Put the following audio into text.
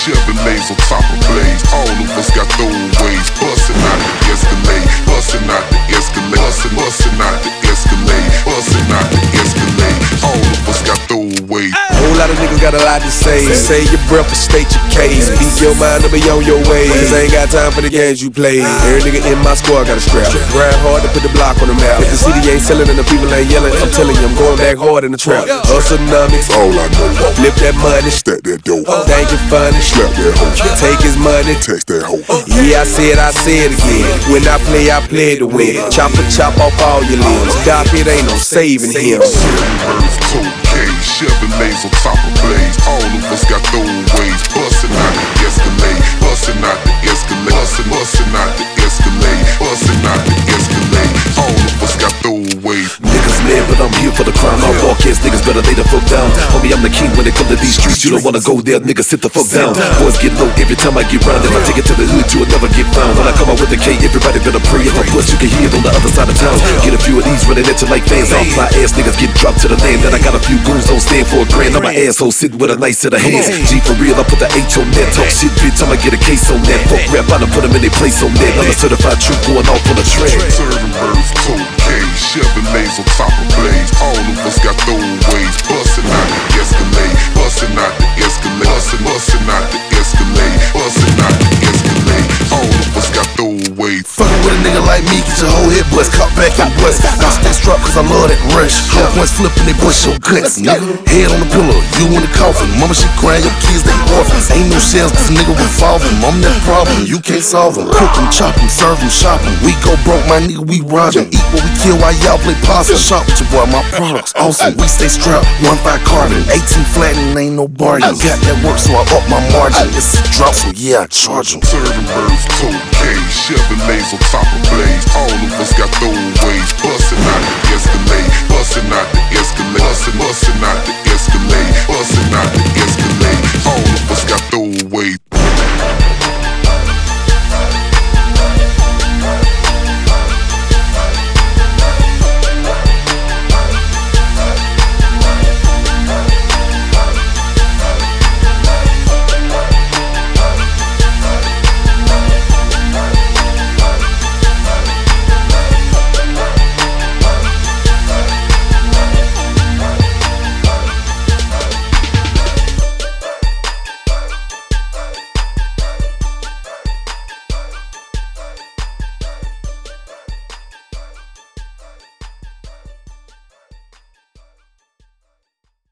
Chevrolets on top of blades. All of us got throwaways. Bustin' out the Escalade, bustin' out the Escalade, bustin' out the Escalade, bustin' out the Escalade. All of us got throwaways. Whole lot of niggas got a lot to say. Say your breath and state your case. Speak your mind and be on your way. Cause I ain't got time for the games you play. Every nigga in my squad got a strap. Grind hard to put the block on the map. If the city ain't selling and the people ain't yelling, I'm telling you, I'm going back hard in the trap. Hustlenomics, All I know, flip that money, stack that dope, think it funny, slap that hoe, take his money. text that hoe. Yeah, I said again. When I play to win. Chop off all your limbs. Doc, it ain't no saving him. Birds, cocaine, Chevrolets on top of blades. All of us got throwaways. Bustin' out the Escalade, bustin' out the Escalade, bustin' out the Escalade, bustin' out the Escalade. All of us got throwaways. Niggas mad, but I'm here for the crime. I walk ass niggas better lay the fuck down. Homie, I'm the king when it come to these streets. You don't wanna go there, niggas sit the fuck down. Boys get low every time I get round. If I take it to the hood, you'll never get found. When I come out with the K, everybody better pray. If I push, you can hear it on the other side of town. Get a few of these running at you like fans. All fly ass niggas get dropped to the land. Then I got a few goons don't stand for a grand. I'm an asshole sitting with a nice set of hands. G for real, I put the H on that. Talk shit, bitch, I'ma get a case on that. Fuck rap, I done put them in their place on that. I'm a certified truth going off on the track. Serving birds, cocaine, Chevrolets on top of blades. All of us got throwaways. Bustin' out the Escalade, bustin' out the Escalade, bustin' out the Escalade, bustin' out the Escalade. All of us got throwaways. Fuckin' with a nigga like me, get your whole head bust, caught back and bust. I stay strapped cause I love that rush. Whole points flippin', they bust your guts, nigga. Head on the pillow, you in the coffin. Mama, she crying, your kids, they orphans. Ain't no shells, this nigga revolving. I'm that problem, you can't solve them. Cook them, chop them, serve them, shop them. We go broke, my nigga, we robbin'. Eat what we kill while y'all play possum. Shop with your boy, my products awesome. We stay strapped, 1-5 carbon. 18 flat and ain't no bargain. Got that work, so I up my margin. It's a drop, so yeah, I charge them. Serving birds, cocaine, Chevrolets on top of blades. All of us got throwaways. Bustin' out the Escalade, bustin' out the Escalade, bustin' out the Escalade, bustin' out the Escalade. All of us got throwaways.